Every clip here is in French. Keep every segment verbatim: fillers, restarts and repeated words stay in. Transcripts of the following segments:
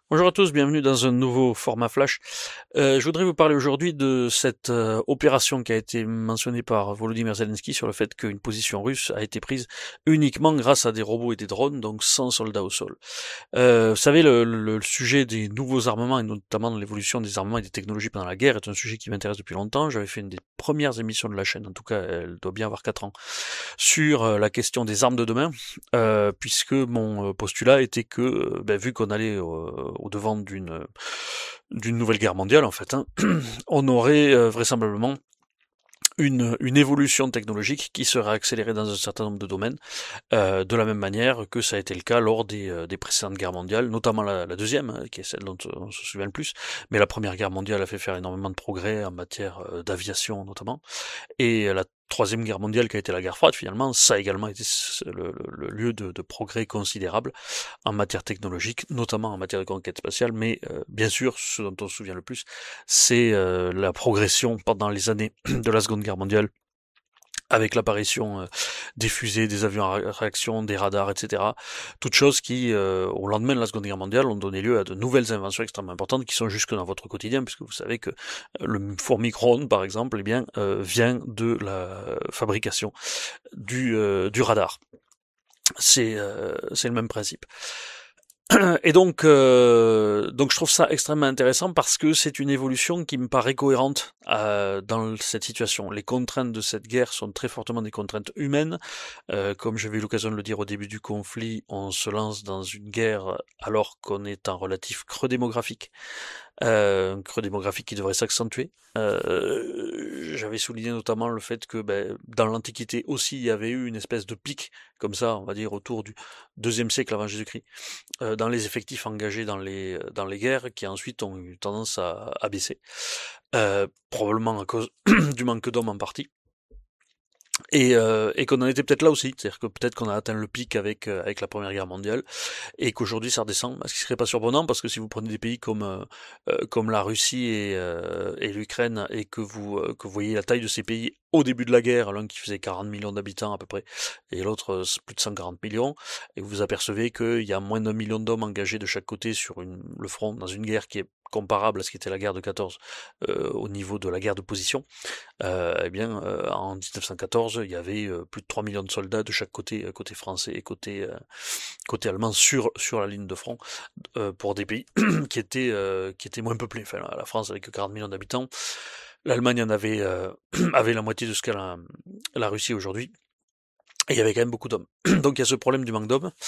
Bonjour à tous, bienvenue dans un nouveau format flash. Euh, je voudrais vous parler aujourd'hui de cette euh, opération qui a été mentionnée par Volodymyr Zelensky sur le fait qu'une position russe a été prise uniquement grâce à des robots et des drones, donc sans soldats au sol. Euh, vous savez, le, le, le sujet des nouveaux armements, et notamment de l'évolution des armements et des technologies pendant la guerre, est un sujet qui m'intéresse depuis longtemps. J'avais fait une des premières émissions de la chaîne, en tout cas elle doit bien avoir quatre ans, sur euh, la question des armes de demain, euh, puisque mon euh, postulat était que, euh, ben, vu qu'on allait euh, au devant d'une d'une nouvelle guerre mondiale, en fait, hein, on aurait euh, vraisemblablement une, une évolution technologique qui serait accélérée dans un certain nombre de domaines, euh, de la même manière que ça a été le cas lors des, euh, des précédentes guerres mondiales, notamment la, la deuxième, hein, qui est celle dont on se souvient le plus, mais la première guerre mondiale a fait faire énormément de progrès en matière euh, d'aviation notamment, et la Troisième Guerre mondiale, qui a été la guerre froide, finalement, ça a également été le, le, le lieu de, de progrès considérable en matière technologique, notamment en matière de conquête spatiale, mais euh, bien sûr, ce dont on se souvient le plus, c'est euh, la progression pendant les années de la Seconde Guerre mondiale, avec l'apparition euh, des fusées, des avions à réaction, des radars, et cetera. Toutes choses qui, euh, au lendemain de la Seconde Guerre mondiale, ont donné lieu à de nouvelles inventions extrêmement importantes qui sont jusque dans votre quotidien, puisque vous savez que euh, le four micro-ondes, par exemple, eh bien, euh, vient de la fabrication du, euh, du radar. C'est euh, c'est le même principe. Et donc, euh, donc je trouve ça extrêmement intéressant parce que c'est une évolution qui me paraît cohérente euh, dans cette situation. Les contraintes de cette guerre sont très fortement des contraintes humaines. Euh, comme j'avais eu l'occasion de le dire au début du conflit, on se lance dans une guerre alors qu'on est en relatif creux démographique. Euh, un creux démographique qui devrait s'accentuer. Euh, j'avais souligné notamment le fait que ben, dans l'Antiquité aussi, il y avait eu une espèce de pic, comme ça, on va dire, autour du deuxième siècle avant Jésus-Christ, euh, dans les effectifs engagés dans les, dans les guerres, qui ensuite ont eu tendance à, à baisser, euh, probablement à cause du manque d'hommes en partie. Et, euh, et qu'on en était peut-être là aussi, c'est-à-dire que peut-être qu'on a atteint le pic avec, euh, avec la Première Guerre mondiale, et qu'aujourd'hui ça redescend, ce qui serait pas surprenant, parce que si vous prenez des pays comme, euh, euh, comme la Russie et, euh, et l'Ukraine, et que vous, euh, que vous voyez la taille de ces pays au début de la guerre, l'un qui faisait quarante millions d'habitants à peu près, et l'autre euh, plus de cent quarante millions, et vous vous apercevez qu'il y a moins d'un million d'hommes engagés de chaque côté sur une, le front, dans une guerre qui est comparable à ce qui était la guerre de quatorze euh, au niveau de la guerre de position, euh, eh bien, euh, en dix-neuf cent quatorze, il y avait euh, plus de trois millions de soldats de chaque côté, euh, côté français et côté, euh, côté allemand sur, sur la ligne de front, euh, pour des pays qui étaient, euh, qui étaient moins peuplés. Enfin, la France avec que quarante millions d'habitants, l'Allemagne en avait, euh, avait la moitié de ce qu'a la, la Russie aujourd'hui. Et il y avait quand même beaucoup d'hommes. Donc il y a ce problème du manque d'hommes,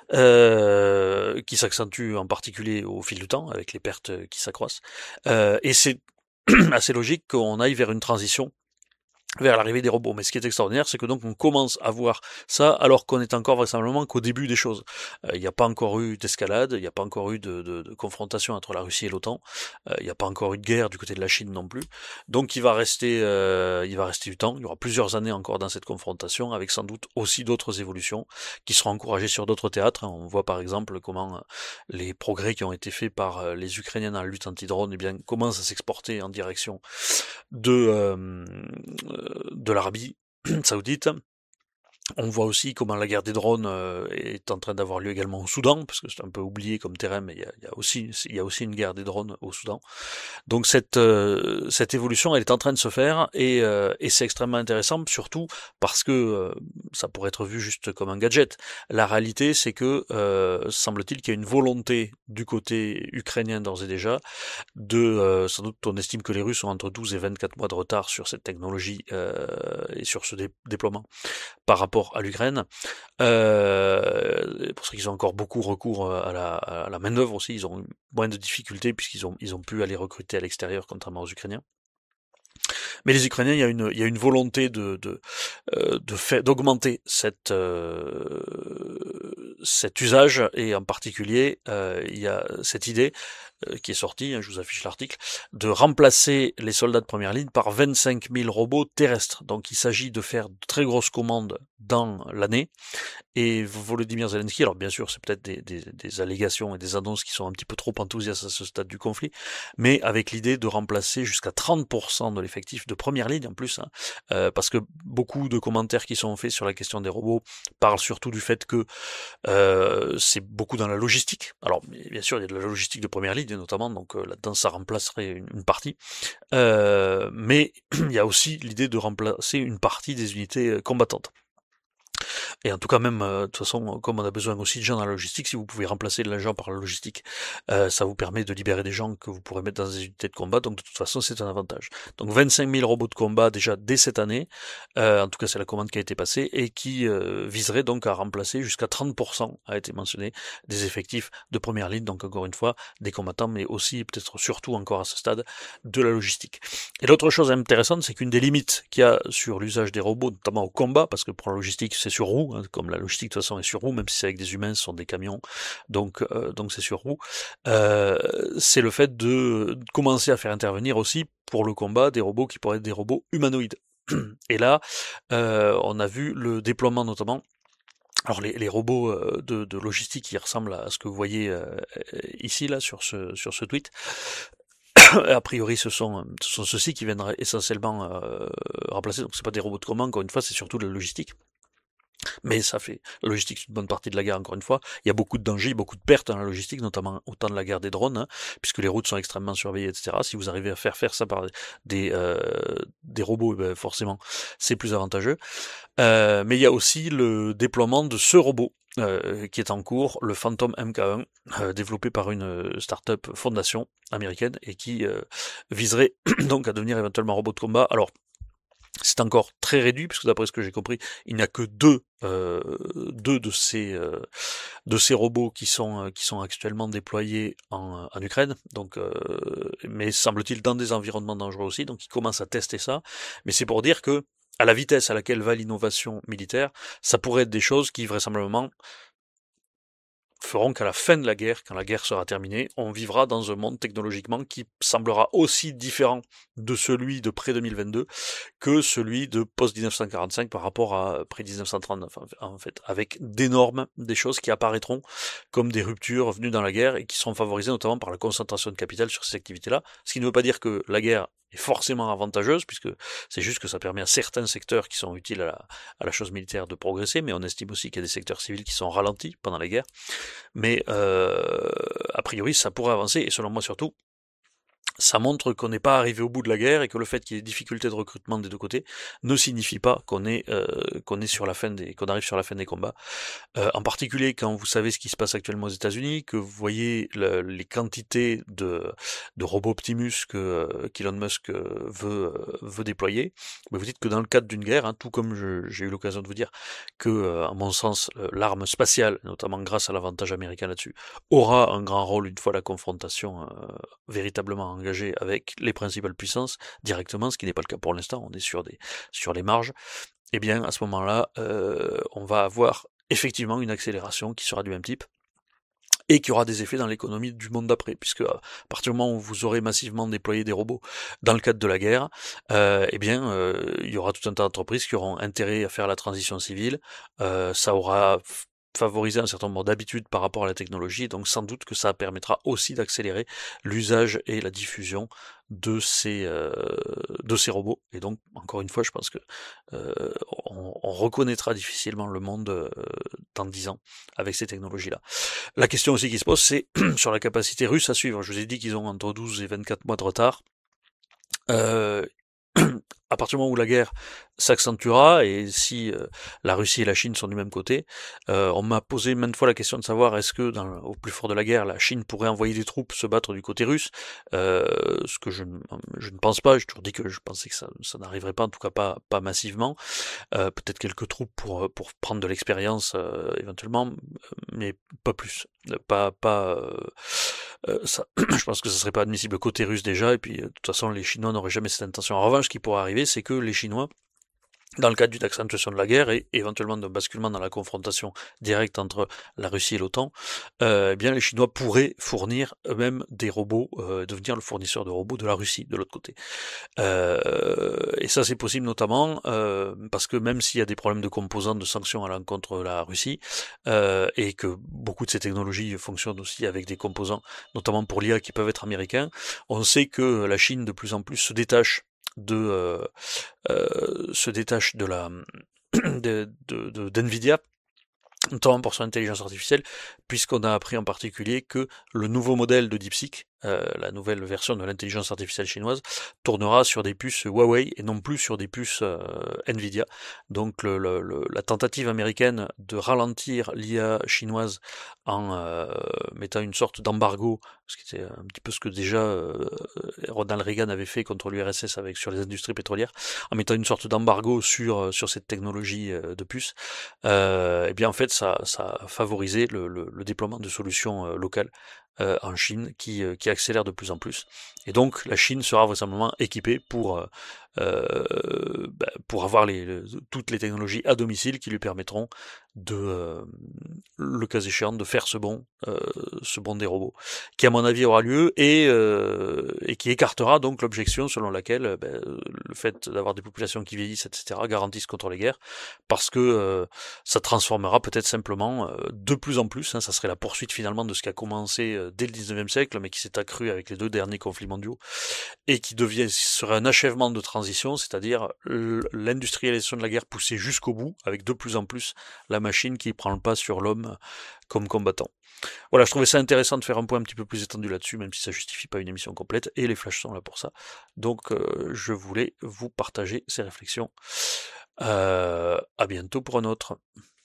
euh, qui s'accentue en particulier au fil du temps, avec les pertes qui s'accroissent. Euh, et c'est assez logique qu'on aille vers une transition vers l'arrivée des robots. Mais ce qui est extraordinaire, c'est que donc on commence à voir ça alors qu'on est encore vraisemblablement qu'au début des choses. Euh, Il n'y a pas encore eu d'escalade, il n'y a pas encore eu de, de, de confrontation entre la Russie et l'OTAN, euh, il n'y a pas encore eu de guerre du côté de la Chine non plus. Donc il va rester, euh, il va rester du temps. Il y aura plusieurs années encore dans cette confrontation, avec sans doute aussi d'autres évolutions qui seront encouragées sur d'autres théâtres. On voit par exemple comment les progrès qui ont été faits par les Ukrainiens dans la lutte anti-drone, eh bien commencent à s'exporter en direction de euh, de l'Arabie saoudite. On voit aussi comment la guerre des drones euh, est en train d'avoir lieu également au Soudan, parce que c'est un peu oublié comme terrain, mais il y a, il y a aussi, il y a aussi une guerre des drones au Soudan. Donc cette euh, cette évolution, elle est en train de se faire, et, euh, et c'est extrêmement intéressant, surtout parce que euh, ça pourrait être vu juste comme un gadget. La réalité, c'est que euh, semble-t-il qu'il y a une volonté du côté ukrainien d'ores et déjà de, euh, sans doute, on estime que les Russes ont entre douze et vingt-quatre mois de retard sur cette technologie euh, et sur ce dé- déploiement par rapport à l'Ukraine. Euh, pour ça qu'ils ont encore beaucoup recours à la, à la main-d'œuvre aussi, ils ont moins de difficultés puisqu'ils ont, ils ont pu aller recruter à l'extérieur, contrairement aux Ukrainiens. Mais les Ukrainiens, il y a une, il y a une volonté de, de, euh, de faire, d'augmenter cette, euh, cet usage, et en particulier, euh, il y a cette idée euh, qui est sortie, hein, je vous affiche l'article, de remplacer les soldats de première ligne par vingt-cinq mille robots terrestres. Donc il s'agit de faire de très grosses commandes dans l'année. Et Volodymyr Zelensky, alors bien sûr, c'est peut-être des, des, des allégations et des annonces qui sont un petit peu trop enthousiastes à ce stade du conflit, mais avec l'idée de remplacer jusqu'à trente pour cent de l'effectif effectifs de première ligne en plus, hein, euh, parce que beaucoup de commentaires qui sont faits sur la question des robots parlent surtout du fait que euh, c'est beaucoup dans la logistique. Alors bien sûr il y a de la logistique de première ligne notamment, donc euh, là-dedans ça remplacerait une, une partie, euh, mais il y a aussi l'idée de remplacer une partie des unités combattantes. Et en tout cas même, euh, de toute façon, comme on a besoin aussi de gens dans la logistique, si vous pouvez remplacer l'agent par la logistique, euh, ça vous permet de libérer des gens que vous pourrez mettre dans des unités de combat, donc de toute façon c'est un avantage. Donc vingt-cinq mille robots de combat déjà dès cette année, euh, en tout cas c'est la commande qui a été passée, et qui euh, viserait donc à remplacer jusqu'à trente pour cent, a été mentionné, des effectifs de première ligne, donc encore une fois, des combattants, mais aussi, peut-être surtout encore à ce stade, de la logistique. Et l'autre chose intéressante, c'est qu'une des limites qu'il y a sur l'usage des robots, notamment au combat, parce que pour la logistique c'est sur roue, hein, comme la logistique de toute façon est sur roue, même si c'est avec des humains, ce sont des camions, donc euh, donc c'est sur roue, euh, c'est le fait de commencer à faire intervenir aussi pour le combat des robots qui pourraient être des robots humanoïdes. Et là, euh, on a vu le déploiement notamment. Alors les, les robots euh, de, de logistique qui ressemblent à ce que vous voyez euh, ici là sur ce sur ce tweet. A priori, ce sont, ce sont ceux-ci qui viendraient essentiellement euh, remplacer. Donc, c'est pas des robots de combat. Encore une fois, c'est surtout de la logistique. Mais ça fait, la logistique, c'est une bonne partie de la guerre, encore une fois. Il y a beaucoup de dangers, beaucoup de pertes dans la logistique, notamment au temps de la guerre des drones, hein, puisque les routes sont extrêmement surveillées, et cetera. Si vous arrivez à faire faire ça par des, euh, des robots, eh ben forcément, c'est plus avantageux. Euh, mais il y a aussi le déploiement de ce robot, euh, qui est en cours, le Phantom M K un, euh, développé par une start-up fondation américaine, et qui euh, viserait donc à devenir éventuellement robot de combat. Alors, c'est encore très réduit, puisque d'après ce que j'ai compris, il n'y a que deux, euh, deux de ces euh, de ces robots qui sont euh, qui sont actuellement déployés en, en Ukraine. Donc, euh, mais semble-t-il dans des environnements dangereux aussi. Donc, ils commencent à tester ça. Mais c'est pour dire que à la vitesse à laquelle va l'innovation militaire, ça pourrait être des choses qui vraisemblablement feront qu'à la fin de la guerre, quand la guerre sera terminée, on vivra dans un monde technologiquement qui semblera aussi différent de celui de pré deux mille vingt-deux que celui de post dix-neuf cent quarante-cinq par rapport à pré dix-neuf cent trente-neuf, en fait, avec d'énormes, des choses qui apparaîtront comme des ruptures venues dans la guerre et qui seront favorisées notamment par la concentration de capital sur ces activités-là, ce qui ne veut pas dire que la guerre est forcément avantageuse, puisque c'est juste que ça permet à certains secteurs qui sont utiles à la, à la chose militaire de progresser, mais on estime aussi qu'il y a des secteurs civils qui sont ralentis pendant la guerre. Mais euh, a priori, ça pourrait avancer, et selon moi surtout, ça montre qu'on n'est pas arrivé au bout de la guerre et que le fait qu'il y ait des difficultés de recrutement des deux côtés ne signifie pas qu'on est euh, qu'on est sur la fin des qu'on arrive sur la fin des combats. Euh, en particulier quand vous savez ce qui se passe actuellement aux États-Unis, que vous voyez le, les quantités de de robots Optimus que euh, qu'Elon Musk veut euh, veut déployer, mais vous dites que dans le cadre d'une guerre, hein, tout comme je, j'ai eu l'occasion de vous dire que, euh, à mon sens, euh, l'arme spatiale, notamment grâce à l'avantage américain là-dessus, aura un grand rôle une fois la confrontation euh, véritablement engagée avec les principales puissances directement, ce qui n'est pas le cas pour l'instant, on est sur des sur les marges. Eh bien, à ce moment-là, euh, on va avoir effectivement une accélération qui sera du même type et qui aura des effets dans l'économie du monde d'après, puisque à partir du moment où vous aurez massivement déployé des robots dans le cadre de la guerre, euh, eh bien, euh, il y aura tout un tas d'entreprises qui auront intérêt à faire la transition civile, euh, ça aura favoriser un certain nombre d'habitudes par rapport à la technologie, donc sans doute que ça permettra aussi d'accélérer l'usage et la diffusion de ces euh, de ces robots. Et donc, encore une fois, je pense que euh, on, on reconnaîtra difficilement le monde euh, dans dix ans avec ces technologies-là. La question aussi qui se pose, c'est sur la capacité russe à suivre. Je vous ai dit qu'ils ont entre douze et vingt-quatre mois de retard. Euh, à partir du moment où la guerre s'accentuera, et si euh, la Russie et la Chine sont du même côté, euh, on m'a posé maintes fois la question de savoir est-ce que, dans, au plus fort de la guerre, la Chine pourrait envoyer des troupes se battre du côté russe, euh, ce que je, je ne pense pas, j'ai toujours dit que je pensais que ça, ça n'arriverait pas, en tout cas pas, pas massivement, euh, peut-être quelques troupes pour, pour prendre de l'expérience euh, éventuellement, mais pas plus, pas, pas euh, euh, ça, je pense que ça serait pas admissible côté russe déjà, et puis de toute façon les Chinois n'auraient jamais cette intention. En revanche, ce qui pourrait arriver, c'est que les Chinois, dans le cadre d'une accentuation de la guerre et éventuellement d'un basculement dans la confrontation directe entre la Russie et l'OTAN, euh, eh bien les Chinois pourraient fournir eux-mêmes des robots, euh, devenir le fournisseur de robots de la Russie de l'autre côté. Euh, et ça c'est possible notamment euh, parce que même s'il y a des problèmes de composants, de sanctions à l'encontre de la Russie, euh, et que beaucoup de ces technologies fonctionnent aussi avec des composants, notamment pour l'I A, qui peuvent être américains, on sait que la Chine de plus en plus se détache de euh, euh, se détache de la de, de, de- d'NVIDIA, notamment pour son intelligence artificielle, puisqu'on a appris en particulier que le nouveau modèle de DeepSeek, euh, la nouvelle version de l'intelligence artificielle chinoise, tournera sur des puces Huawei et non plus sur des puces euh, Nvidia. Donc le, le, le, la tentative américaine de ralentir l'I A chinoise en euh, mettant une sorte d'embargo, ce qui était un petit peu ce que déjà euh, Ronald Reagan avait fait contre l'U R S S avec sur les industries pétrolières, en mettant une sorte d'embargo sur sur cette technologie de puces, euh, et bien en fait ça, ça a favorisé le, le, le déploiement de solutions euh, locales euh, en Chine qui, euh, qui accélère de plus en plus. Et donc la Chine sera vraisemblablement équipée pour, euh, euh, bah, pour avoir les, le, toutes les technologies à domicile qui lui permettront de, euh, le cas échéant, de faire ce bond, euh, ce bond des robots, qui à mon avis aura lieu et, euh, et qui écartera donc l'objection selon laquelle ben, le fait d'avoir des populations qui vieillissent, et cetera, garantissent contre les guerres, parce que euh, ça transformera peut-être simplement euh, de plus en plus, hein, ça serait la poursuite finalement de ce qui a commencé euh, dès le dix-neuvième siècle, mais qui s'est accru avec les deux derniers conflits mondiaux, et qui devient serait un achèvement de transition, c'est-à-dire l'industrialisation de la guerre poussée jusqu'au bout, avec de plus en plus la machine qui prend le pas sur l'homme comme combattant. Voilà, je trouvais ça intéressant de faire un point un petit peu plus étendu là-dessus, même si ça justifie pas une émission complète, et les flashs sont là pour ça. Donc euh, je voulais vous partager ces réflexions. Euh, à bientôt pour un autre.